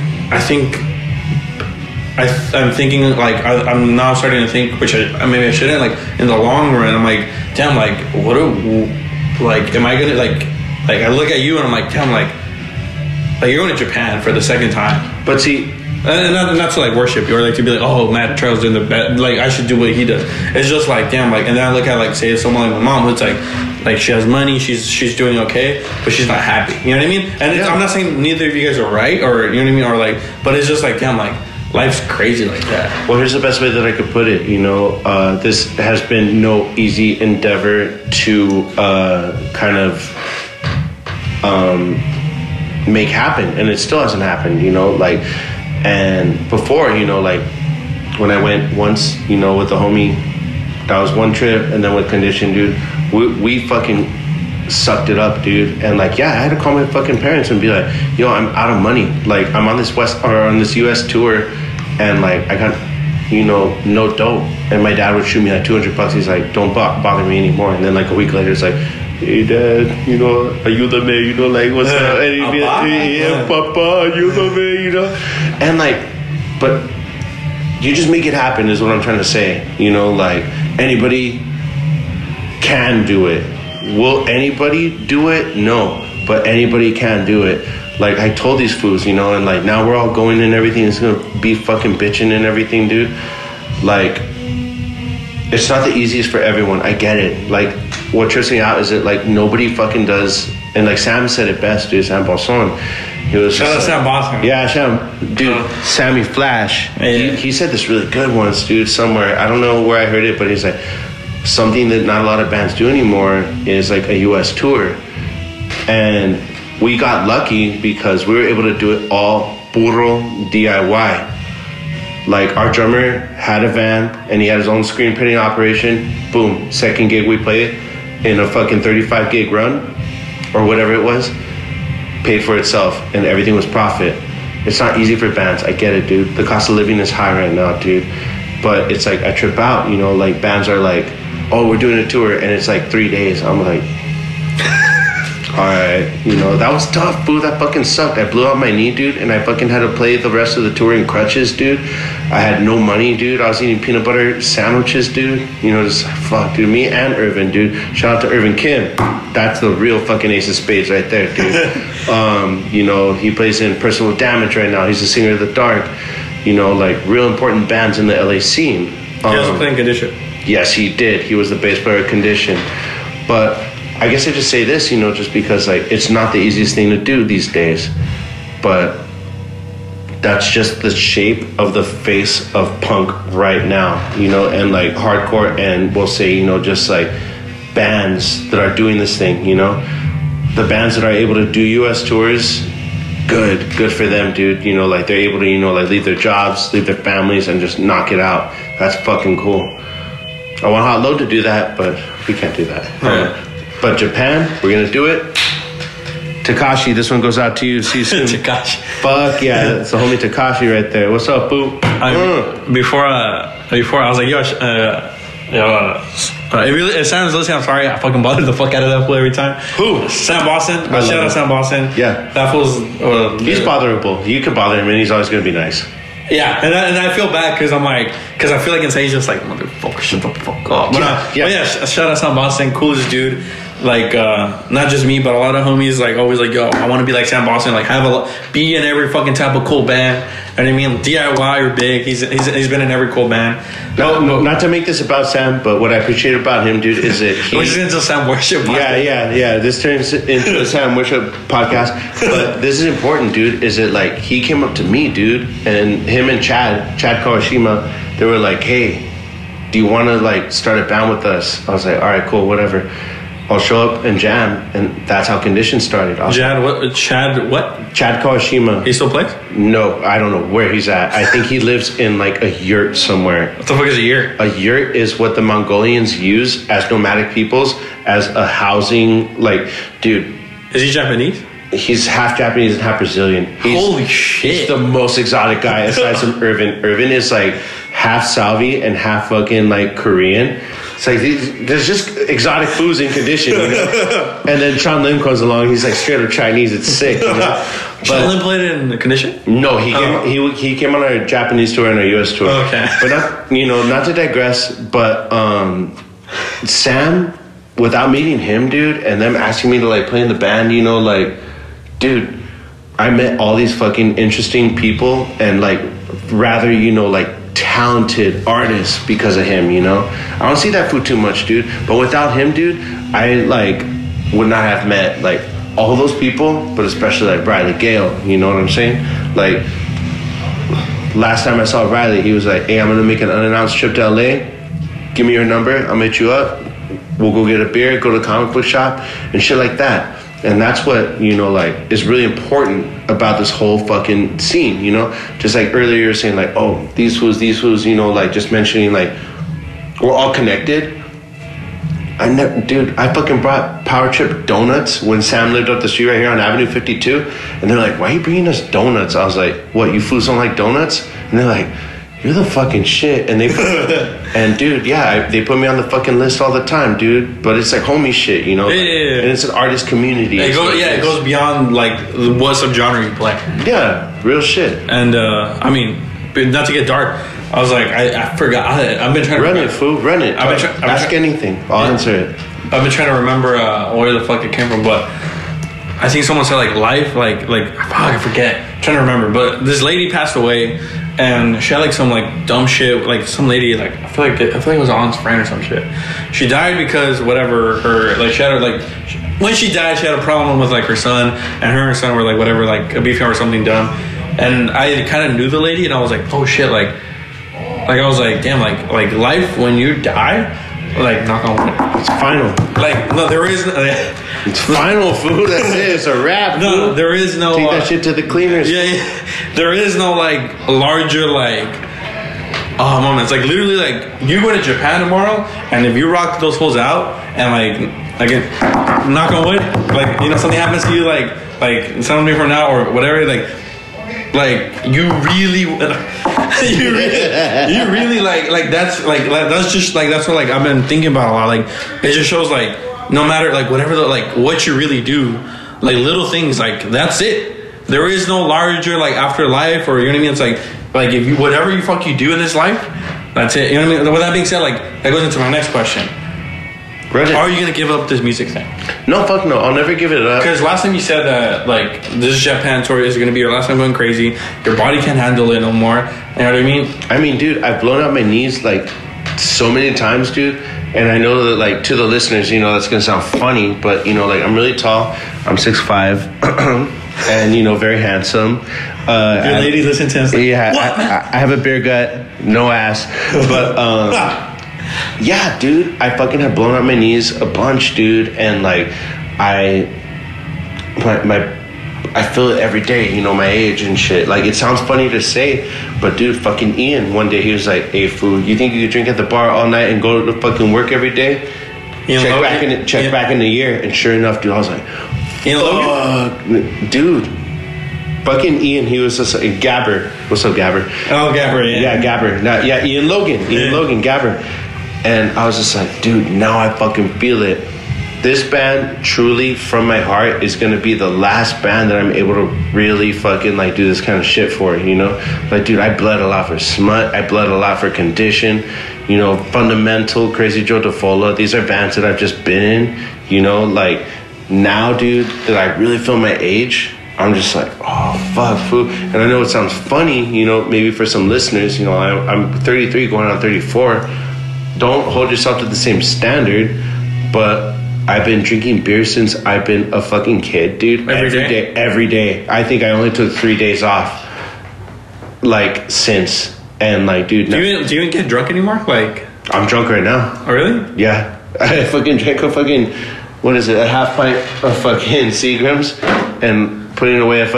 thinking like I'm now starting to think, which maybe I shouldn't, like in the long run. I'm like, damn, like am I gonna like I look at you and I'm like, damn, like you're going to Japan for the second time. But see, and not to like worship you or like to be like, oh, Matt Trail's doing the best, like I should do what he does. It's just like, damn, like, and then I look at like say someone like my mom, who's like she has money, she's doing okay, but she's not happy. You know what I mean? And I'm not saying neither of you guys are right, or you know what I mean, or like, but it's just like, damn, like life's crazy like that. Well, here's the best way that I could put it. You know, this has been no easy endeavor to kind of make happen, and it still hasn't happened. You know, like, and before, you know, like when I went once, you know, with the homie, that was one trip, and then with Condition, dude, we fucking sucked it up, dude. And like, yeah, I had to call my fucking parents and be like, yo, I'm out of money. Like, I'm on this US tour, and like I got, you know, no dough. And my dad would shoot me like $200. He's like, don't bother me anymore. And then like a week later, it's like, hey dad, you know, ayúdame, you know, like what's up? And he'd be like, yeah, papa, ayúdame, you know. And like but you just make it happen is what I'm trying to say. You know, like anybody can do it. Will anybody do it? No, but anybody can do it. Like I told these fools, you know, and like now we're all going and everything. It's gonna be fucking bitching and everything, dude. Like it's not the easiest for everyone. I get it. Like what trips me out is that like nobody fucking does. And like Sam said it best, dude. Sam Bosson. He was shout out Sam Boston. Yeah, Sam, dude. Sammy Flash. Yeah. He said this really good once, dude. Somewhere I don't know where I heard it, but he's like something that not a lot of bands do anymore is like a U.S. tour, and we got lucky because we were able to do it all puro DIY. Like our drummer had a van and he had his own screen printing operation. Boom, second gig we played in a fucking 35 gig run or whatever it was, paid for itself and everything was profit. It's not easy for bands. I get it, dude. The cost of living is high right now, dude. But it's like I trip out, you know, like bands are like, oh, we're doing a tour and it's like 3 days. I'm like, all right, you know, that was tough, boo. That fucking sucked. I blew out my knee, dude, and I fucking had to play the rest of the tour in crutches, dude. I had no money, dude. I was eating peanut butter sandwiches, dude. You know, just fuck, dude. Me and Irvin, dude. Shout out to Irvin Kim. That's the real fucking ace of spades right there, dude. You know, he plays in Personal Damage right now. He's the singer of The Dark. You know, like real important bands in the LA scene. He also played in Condition. Yes, he did. He was the bass player of Condition. But I guess I just say this, you know, just because like it's not the easiest thing to do these days, but that's just the shape of the face of punk right now, you know, and like hardcore, and we'll say, you know, just like bands that are doing this thing, you know, the bands that are able to do US tours, good for them, dude. You know, like they're able to, you know, like leave their jobs, leave their families, and just knock it out. That's fucking cool. I want Hot Load to do that, but we can't do that. Yeah. But Japan, we're gonna do it. Takashi, this one goes out to you. See you soon. Takashi. Fuck yeah, it's the homie Takashi right there. What's up, boo? Before I was like, it sounds listening. I'm sorry, I fucking bothered the fuck out of that fool every time. Who? Sam Boston. Shout out Sam Boston. Yeah, that fool's. He's botherable. You can bother him, and he's always gonna be nice. Yeah, and I feel bad because I feel like inside he's just like, motherfucker, shut the fuck up. But shout out Sam Boston, coolest dude. Like, not just me, but a lot of homies, like, always like, yo, I want to be like Sam Boston, like, be in every fucking type of cool band. And I mean, DIY or big, he's been in every cool band. No, not to make this about Sam, but what I appreciate about him, dude, is that we're just into Sam Worship podcast. Yeah. This turns into the Sam Worship podcast. But this is important, dude, is that, like, he came up to me, dude, and him and Chad Kawashima, they were like, hey, do you want to, like, start a band with us? I was like, all right, cool, whatever. I'll show up and jam, and that's how Condition started. Chad Kawashima. He still plays? No, I don't know where he's at. I think he lives in like a yurt somewhere. What the fuck is a yurt? A yurt is what the Mongolians use as nomadic peoples as a housing. Like, dude, is he Japanese? He's half Japanese and half Brazilian. Holy shit! He's the most exotic guy aside from Irvin. Irvin is like half Salvi and half fucking like Korean. It's like there's just exotic foods in Condition, you know? And then Sean Lim comes along. He's like straight up Chinese. It's sick. You know? Sean Lim played in Condition? No, he came on our Japanese tour and our US tour. Okay, but not to digress. But Sam, without meeting him, dude, and them asking me to like play in the band, you know, like, dude, I met all these fucking interesting people and like rather, you know, like talented artists because of him, you know. I don't see that food too much, dude, but without him, dude, I like would not have met like all those people, but especially like Riley Gale, you know what I'm saying? Like last time I saw Riley, he was like, hey, I'm gonna make an unannounced trip to LA, give me your number, I'll meet you up, we'll go get a beer, go to the comic book shop and shit like that. And that's what, you know, like, is really important about this whole fucking scene, you know? Just like earlier you were saying, like, oh, these fools, you know, like, just mentioning, like, we're all connected. I fucking brought Power Trip donuts when Sam lived up the street right here on Avenue 52. And they're like, why are you bringing us donuts? I was like, what, you fools don't like donuts? And they're like, you're the fucking shit. And dude, yeah, they put me on the fucking list all the time, dude. But it's like homie shit, you know? Yeah. And it's an artist community. It goes beyond like what subgenre you play. Yeah, real shit. And I mean, not to get dark. I was like, I forgot. I've been trying to run it, fool. Run it. Ask anything. I'll answer it. I've been trying to remember where the fuck it came from, but I think someone said like life, like fuck, I forget. I'm trying to remember, but this lady passed away, and she had like some like dumb shit, like some lady, like I feel like it was Alan's friend or some shit. She died because whatever her like she had like when she died she had a problem with like her son, and her and her son were like whatever like a beefing or something dumb, and I kind of knew the lady, and I was like, oh shit, like I was like, damn, like life when you die. Like, knock on wood. It's final. Like, no, there is no... It's final, food. That's it. It's a wrap, No, food. there is no... Take that shit to the cleaners. Yeah. There is no, like, larger, like... moments. Like, literally, like, you go to Japan tomorrow, and if you rock those fools out, and, like, again, knock on wood, like, you know, something happens to you, like something from now, or whatever, like you really like that's just like that's what like I've been thinking about a lot. Like it just shows like no matter like whatever like what you really do, like little things, like that's it. There is no larger like afterlife, or you know what I mean. It's like if you whatever you fuck you do in this life, that's it. You know what I mean. With that being said, like that goes into my next question. Are you gonna give up this music thing? No, fuck no. I'll never give it up. Because last time you said that, like, this Japan tour is gonna be your last time going crazy. Your body can't handle it no more. You know what I mean? I mean, dude, I've blown out my knees like so many times, dude. And I know that, like, to the listeners, you know, that's gonna sound funny, but you know, like, I'm really tall. I'm 6'5", and you know, very handsome. Your lady listen to us. Like, yeah, I have a beer gut, no ass, but yeah, dude, I fucking have blown out my knees a bunch, dude, and like I feel it every day, you know, my age and shit. Like it sounds funny to say, but dude, fucking Ian one day he was like, "Hey, fool, you think you could drink at the bar all night and go to fucking work every day?" Check back in the year, and sure enough, dude, I was like, "Fuck, dude." Fucking Ian, he was just like Gabber. What's up, Gabber? Oh, Gabber, yeah. Yeah, Gabber. Ian Logan, Gabber. And I was just like, dude, now I fucking feel it. This band, truly, from my heart, is going to be the last band that I'm able to really fucking, like, do this kind of shit for, you know? Like, dude, I bled a lot for Smut. I bled a lot for Condition. You know, Fundamental, Crazy Joe DeFola. These are bands that I've just been in, you know? Like, now, dude, that I really feel my age, I'm just like, oh, fuck, fool. And I know it sounds funny, you know, maybe for some listeners, you know, I'm 33 going on 34. Don't hold yourself to the same standard, but I've been drinking beer since I've been a fucking kid, dude. Every day. I think I only took 3 days off, like, since. And, like, dude... Do you even get drunk anymore? Like... I'm drunk right now. Oh, really? Yeah. I fucking drank a fucking... What is it? A half pint of fucking Seagrams and putting away a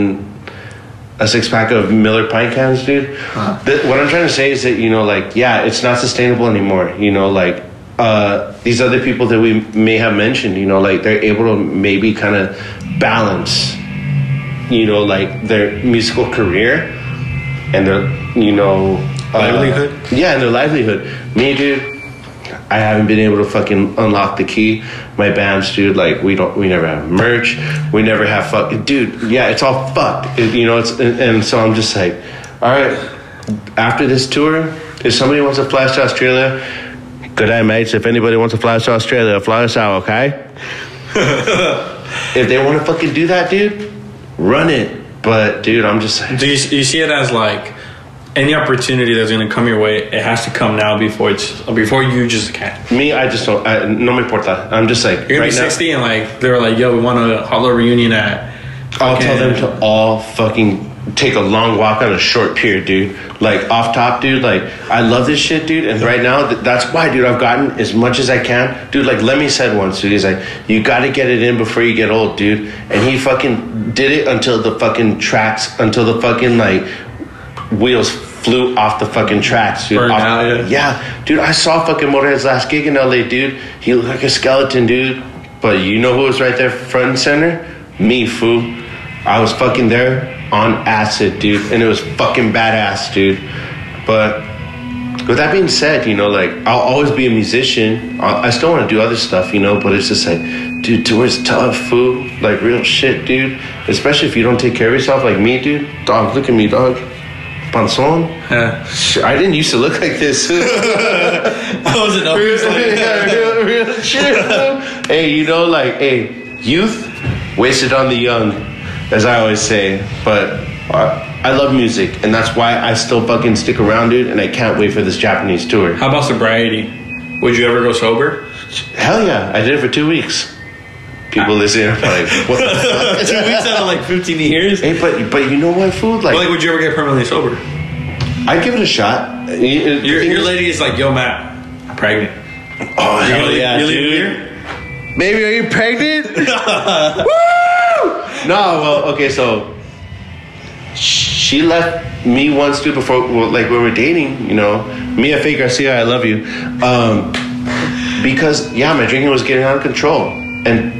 6-pack of Miller pint cans, dude. What I'm trying to say is that, you know, like, yeah, it's not sustainable anymore. You know, like, these other people that we may have mentioned, you know, like, they're able to maybe kind of balance, you know, like, their musical career and their, you know... livelihood? Yeah, and their livelihood. Me, dude, I haven't been able to fucking unlock the key. My bands, dude, like, we never have merch. We never have fucking... Dude, yeah, it's all fucked. You know, and so I'm just like, all right, after this tour, if somebody wants to fly us to Australia, good day, mates. If anybody wants to fly us to Australia, fly us out, okay? If they want to fucking do that, dude, run it. But, dude, I'm just like... Do you see it as, like... Any opportunity that's going to come your way, it has to come now before you just can't. Me, I just don't. No me importa. I'm just like, you're gonna be 60 and like they were like, yo, we want a Hollow reunion at. I'll tell them to all fucking take a long walk on a short pier, dude. Like off top, dude. Like I love this shit, dude. And right now, that's why, dude. I've gotten as much as I can, dude. Like Lemmy said once, dude. He's like, you got to get it in before you get old, dude. And he fucking did it until the fucking tracks, until the fucking like wheels flew off the fucking tracks, dude. Yeah, dude, I saw fucking Motorhead's last gig in LA, dude. He looked like a skeleton, dude. But you know who was right there front and center? Me, fool. I was fucking there on acid, dude. And it was fucking badass, dude. But with that being said, you know, like, I'll always be a musician. I still want to do other stuff, you know, but it's just like, dude, tour's tough, fool. Like, real shit, dude. Especially if you don't take care of yourself like me, dude. Dog, look at me, dog. Panzón? Yeah. I didn't used to look like this. I wasn't always real shit. Hey, you know, like, hey, youth wasted on the young, as I always say. But I love music, and that's why I still fucking stick around, dude. And I can't wait for this Japanese tour. How about sobriety? Would you ever go sober? Hell yeah, I did it for 2 weeks. People listening are like, what the fuck? 2 weeks out of like 15 years? Hey, but you know what, food? Like, would you ever get permanently sober? I'd give it a shot. Your lady is like, yo, Matt, I'm pregnant. Oh, hell yeah, you dude. Here? Baby, are you pregnant? Woo! No, well, okay, so she left me once, dude, before, well, like, when we were dating, you know. Mia Faye Garcia, I love you. Because, yeah, my drinking was getting out of control. And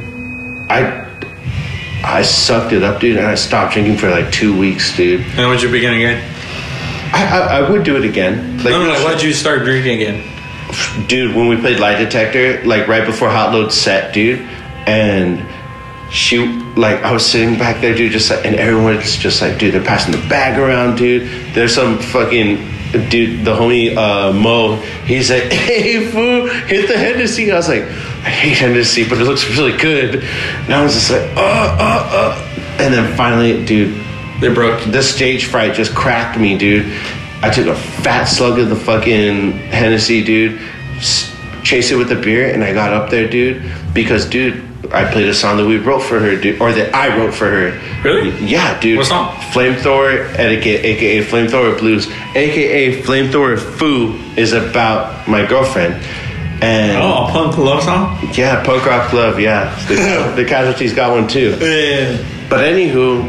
I sucked it up, dude, and I stopped drinking for like 2 weeks, dude. And would you begin again? I would do it again. Like, no, why'd you start drinking again? Dude, when we played Lie Detector, like right before Hot Load set, dude, and she, like, I was sitting back there, dude, just like, and everyone's just like, dude, they're passing the bag around, dude. There's some fucking dude, the homie Mo, he's like, hey, fool, hit the Hennessy. I was like, I hate Hennessy, but it looks really good. And I was just like, and then finally, dude, they broke. The stage fright just cracked me, dude. I took a fat slug of the fucking Hennessy, dude, chased it with the beer, and I got up there, dude, because, dude, I played a song that we wrote for her, dude, or that I wrote for her. Really? Yeah, dude. What song? Flamethrower Etiquette, aka Flamethrower Blues, aka Flamethrower Foo, is about my girlfriend. And a punk love song? Yeah, punk rock love, yeah. The Casualties got one too. Yeah. But anywho,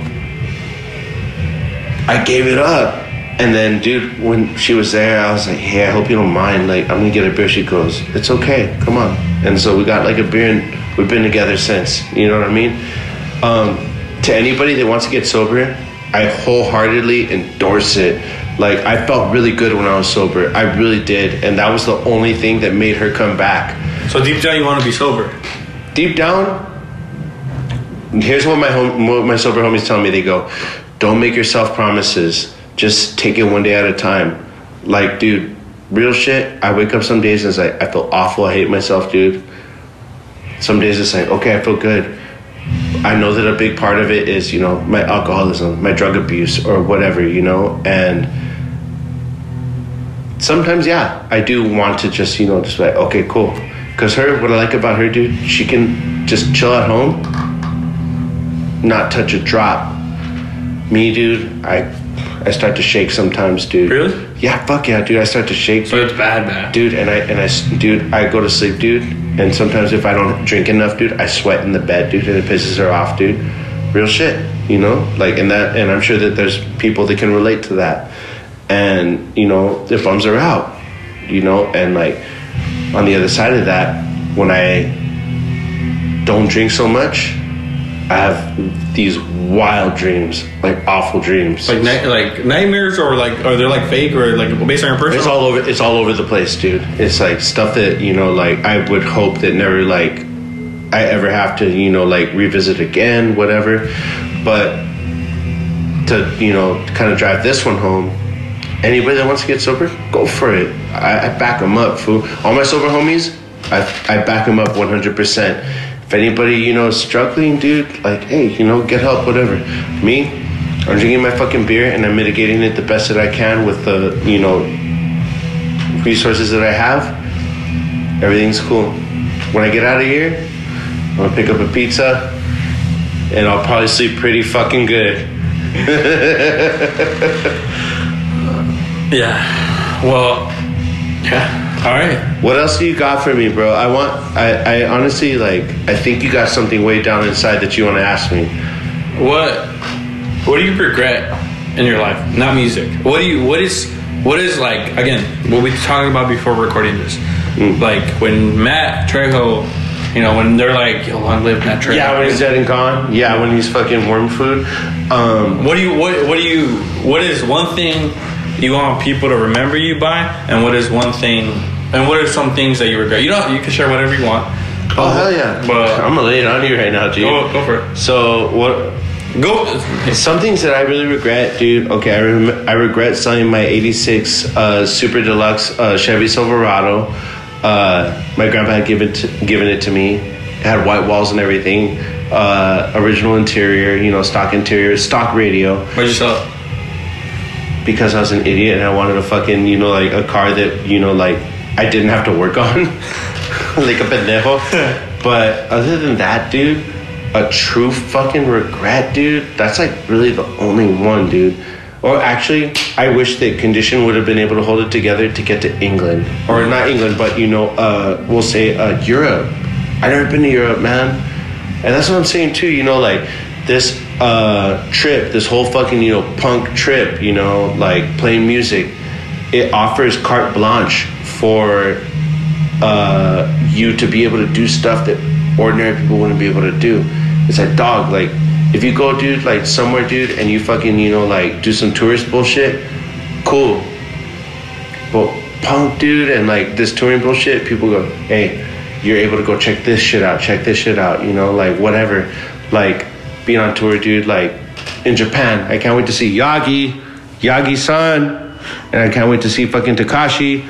I gave it up. And then, dude, when she was there, I was like, hey, I hope you don't mind. Like, I'm going to get a beer. She goes, it's okay. Come on. And so we got like a beer, and we've been together since. You know what I mean? To anybody that wants to get sober, I wholeheartedly endorse it. Like, I felt really good when I was sober. I really did. And that was the only thing that made her come back. So deep down, you want to be sober? Deep down, here's what my sober homies tell me. They go, don't make yourself promises. Just take it one day at a time. Like, dude, real shit, I wake up some days and it's like, I feel awful. I hate myself, dude. Some days it's like, okay, I feel good. I know that a big part of it is, you know, my alcoholism, my drug abuse, or whatever, you know, and sometimes, yeah, I do want to just, you know, just like, okay, cool. Because what I like about her, dude, she can just chill at home, not touch a drop. Me, dude, I start to shake sometimes, dude. Really? Yeah, fuck yeah, dude. I start to shake. So it's bad. Dude, and I go to sleep, dude. And sometimes if I don't drink enough, dude, I sweat in the bed, dude, and it pisses her off, dude. Real shit, you know? Like, and I'm sure that there's people that can relate to that. And, you know, it bums her out, you know? And, like, on the other side of that, when I don't drink so much, I have these wild dreams, like awful dreams, like nightmares, or like, are they like fake, or like based on your personal? It's all over the place, dude. It's like stuff that, you know, like I would hope that never like I ever have to, you know, like revisit again, whatever. But to, you know, kind of drive this one home, anybody that wants to get sober, go for it. I back them up, fool. All my sober homies, I back them up 100%. If anybody, you know, is struggling, dude, like, hey, you know, get help, whatever. Me, I'm drinking my fucking beer and I'm mitigating it the best that I can with the, you know, resources that I have. Everything's cool. When I get out of here, I'm gonna pick up a pizza and I'll probably sleep pretty fucking good. Yeah. Well, yeah. All right. What else do you got for me, bro? I honestly, like, I think you got something way down inside that you want to ask me. What do you regret in your life? Not music. What is like, again, what we were talking about before recording this? Like when Matt Trejo, you know, when they're like, yo, long live Matt Trejo. Yeah, when he's dead and gone. Yeah, when he's fucking worm food. What is one thing you want people to remember you by, and what is one thing, and what are some things that you regret? You know, you can share whatever you want. Oh, hell yeah. But I'm gonna lay it on you right now, dude. Go for it. So Go. Some things that I really regret, dude. Okay, I regret selling my '86 Super Deluxe Chevy Silverado. My grandpa had given it to me. It had white walls and everything. Original interior, you know, stock interior, stock radio. Why'd you sell it? Because I was an idiot and I wanted a fucking, you know, like a car that, you know, like I didn't have to work on. Like a pendejo. But other than that, dude, a true fucking regret, dude, that's like really the only one, dude. Or actually, I wish that Condition would have been able to hold it together to get to England. Or not England, but, you know, we'll say Europe. I've never been to Europe, man. And that's what I'm saying, too. You know, like, this trip, this whole fucking, you know, punk trip, you know, like, playing music, it offers carte blanche for you to be able to do stuff that ordinary people wouldn't be able to do. It's like, dog, like, if you go, dude, like, somewhere, dude, and you fucking, you know, like, do some tourist bullshit, cool. But punk, dude, and, like, this touring bullshit, people go, hey, you're able to go check this shit out, you know, like, whatever. Like, being on tour, dude, like, in Japan, I can't wait to see Yagi-san, and I can't wait to see fucking Takashi.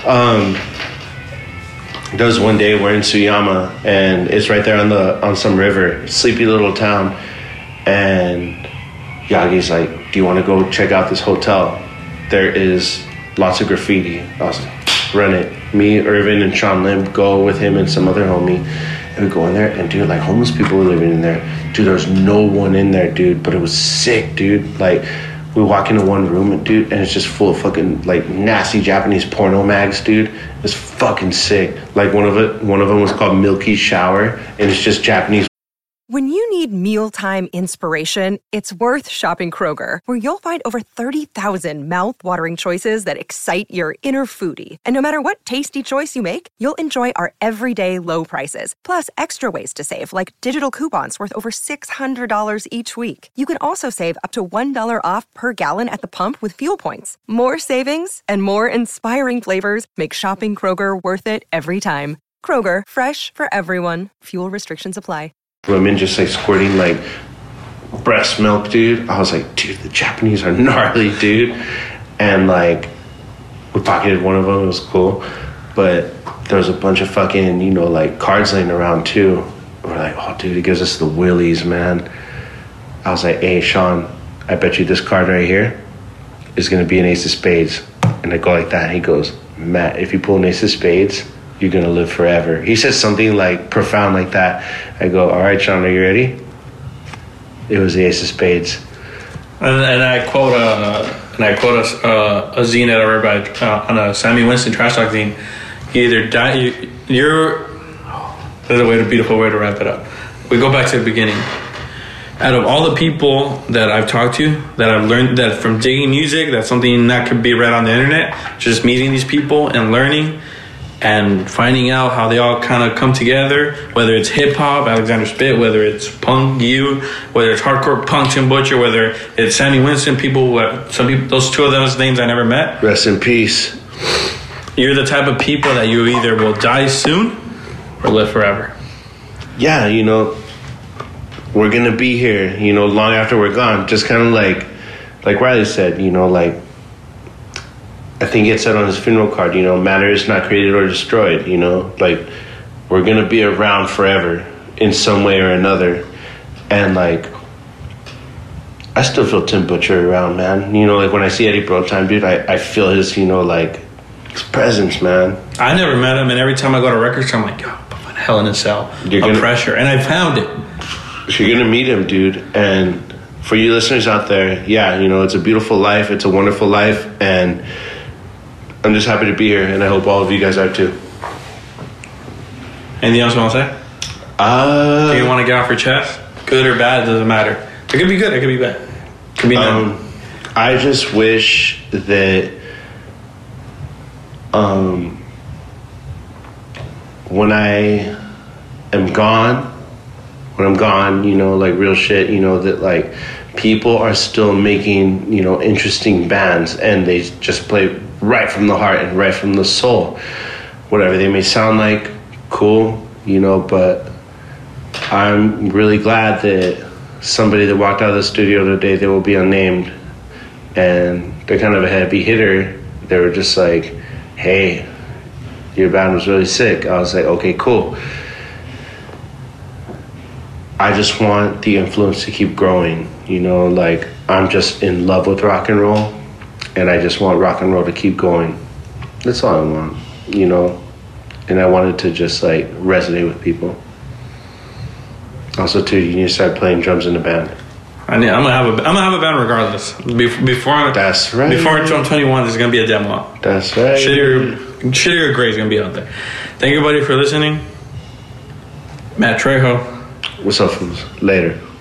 There was one day we're in Tsuyama, and it's right there on some river, sleepy little town, and Yagi's like, do you want to go check out this hotel? There is lots of graffiti. I was like, run it. Me, Irvin, and Sean Lim go with him and some other homie, and we go in there, and dude, like, homeless people were living in there. Dude, there was no one in there, dude, but it was sick, dude. Like, we walk into one room, and dude, and it's just full of fucking, like, nasty Japanese porno mags, dude. It's fucking sick. Like, one of them was called Milky Shower, and it's just Japanese. When you need mealtime inspiration, it's worth shopping Kroger, where you'll find over 30,000 mouth-watering choices that excite your inner foodie. And no matter what tasty choice you make, you'll enjoy our everyday low prices, plus extra ways to save, like digital coupons worth over $600 each week. You can also save up to $1 off per gallon at the pump with fuel points. More savings and more inspiring flavors make shopping Kroger worth it every time. Kroger, fresh for everyone. Fuel restrictions apply. Women just like squirting like breast milk, dude. I was like, dude, the Japanese are gnarly, dude. And like, we pocketed one of them. It was cool. But there was a bunch of fucking, you know, like cards laying around too. We're like, oh, dude, it gives us the willies, man. I was like, hey, Sean, I bet you this card right here is going to be an ace of spades. And I go like that. And he goes, Matt, if you pull an ace of spades, you're going to live forever. He said something like profound like that. I go, all right, Sean, are you ready? It was the ace of spades. And I quote a zine that I read by on a Sammy Winston trash talk zine. You either die, there's a beautiful way to wrap it up. We go back to the beginning. Out of all the people that I've talked to, that I've learned that from digging music, that's something that could be read on the internet, just meeting these people and learning and finding out how they all kind of come together, whether it's hip-hop, Alexander Spit, whether it's punk, whether it's hardcore punk, Tim Butcher, whether it's Sammy Winston, some people, those two of those names I never met. Rest in peace. You're the type of people that you either will die soon or live forever. Yeah, you know, we're going to be here, you know, long after we're gone. Just kind of like Riley said, you know, like, I think it said on his funeral card, you know, matter is not created or destroyed, you know, like, we're going to be around forever in some way or another. And, like, I still feel Tim Butcher around, man. You know, like, when I see Eddie Brotime, dude, I feel his, you know, like, his presence, man. I never met him, and every time I go to a record store, I'm like, yo, Hell in a Cell, Pressure, and I found it. You're going to meet him, dude, and for you listeners out there, yeah, you know, it's a beautiful life, it's a wonderful life, and I'm just happy to be here, and I hope all of you guys are too. Anything else you want to say? Do you want to get off your chest? Good or bad, it doesn't matter. It could be good, it could be bad. It could be none. I just wish that when I'm gone, you know, like real shit, you know, that like people are still making, you know, interesting bands, and they just play right from the heart and right from the soul. Whatever they may sound like, cool, you know, but I'm really glad that somebody that walked out of the studio today, they will be unnamed, and they're kind of a heavy hitter. They were just like, hey, your band was really sick. I was like, okay, cool. I just want the influence to keep growing, you know, like I'm just in love with rock and roll, and I just want rock and roll to keep going. That's all I want, you know, and I wanted to just like resonate with people. Also, too, you need to start playing drums in the band. I'm gonna have a band regardless. Before That's right. Before Drum 21, there's gonna be a demo. That's right. Shitty or Grey is gonna be out there. Thank you, buddy, for listening. Matt Trejo. What's up, fools? Later.